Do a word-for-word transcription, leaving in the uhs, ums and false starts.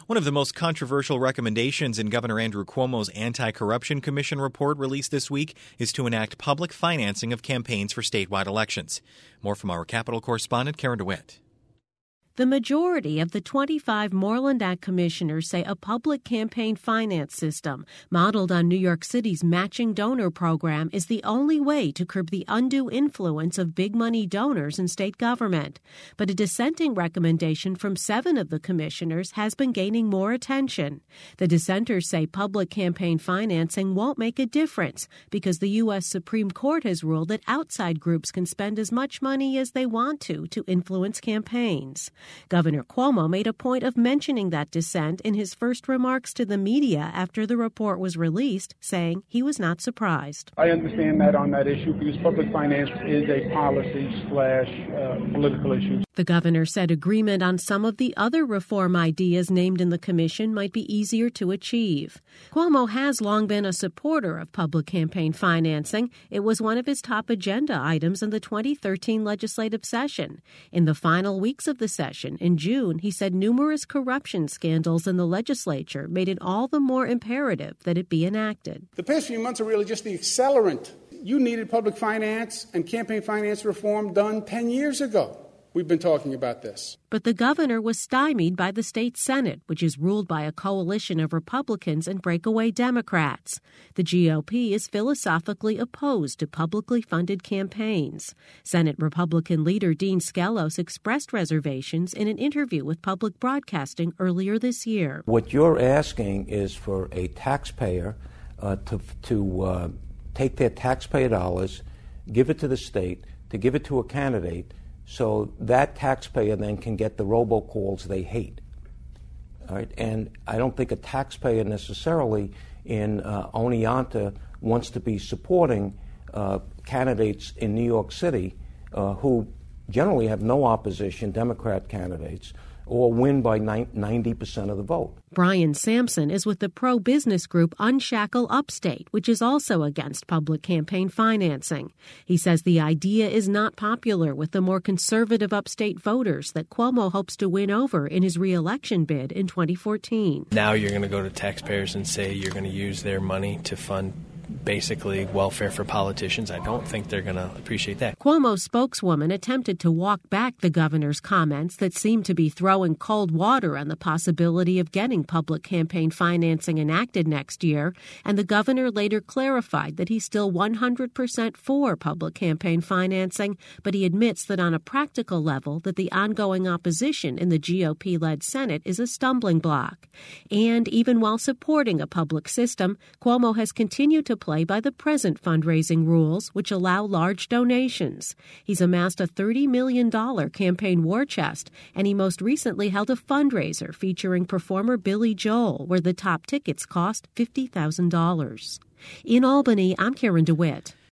One of the most controversial recommendations in Governor Andrew Cuomo's Anti-Corruption Commission report released this week is to enact public financing of campaigns for statewide elections. More from our Capitol correspondent, Karen DeWitt. The majority of the twenty-five Moreland Act commissioners say a public campaign finance system modeled on New York City's matching donor program is the only way to curb the undue influence of big money donors in state government. But a dissenting recommendation from seven of the commissioners has been gaining more attention. The dissenters say public campaign financing won't make a difference because the U S Supreme Court has ruled that outside groups can spend as much money as they want to to influence campaigns. Governor Cuomo made a point of mentioning that dissent in his first remarks to the media after the report was released, saying he was not surprised. I understand that on that issue because public finance is a policy slash uh, political issue. The governor said agreement on some of the other reform ideas named in the commission might be easier to achieve. Cuomo has long been a supporter of public campaign financing. It was one of his top agenda items in the twenty thirteen legislative session. In the final weeks of the session, in June, he said numerous corruption scandals in the legislature made it all the more imperative that it be enacted. The past few months are really just the accelerant. You needed public finance and campaign finance reform done ten years ago. We've been talking about this. But the governor was stymied by the state Senate, which is ruled by a coalition of Republicans and breakaway Democrats. The G O P is philosophically opposed to publicly funded campaigns. Senate Republican leader Dean Skelos expressed reservations in an interview with Public Broadcasting earlier this year. What you're asking is for a taxpayer uh, to, to uh, take their taxpayer dollars, give it to the state, to give it to a candidate, so that taxpayer then can get the robocalls they hate. All right? And I don't think a taxpayer necessarily in uh, Oneonta wants to be supporting uh, candidates in New York City uh, who generally have no opposition, Democrat candidates, or win by ninety percent of the vote. Brian Sampson is with the pro-business group Unshackle Upstate, which is also against public campaign financing. He says the idea is not popular with the more conservative upstate voters that Cuomo hopes to win over in his re-election bid in twenty fourteen. Now you're going to go to taxpayers and say you're going to use their money to fund basically welfare for politicians. I don't think they're going to appreciate that. Cuomo's spokeswoman attempted to walk back the governor's comments that seemed to be throwing cold water on the possibility of getting public campaign financing enacted next year, and the governor later clarified that he's still one hundred percent for public campaign financing, but he admits that on a practical level that the ongoing opposition in the G O P-led Senate is a stumbling block. And even while supporting a public system, Cuomo has continued to play by the present fundraising rules, which allow large donations. He's amassed a thirty million dollars campaign war chest, and he most recently held a fundraiser featuring performer Billy Joel, where the top tickets cost fifty thousand dollars. In Albany, I'm Karen DeWitt.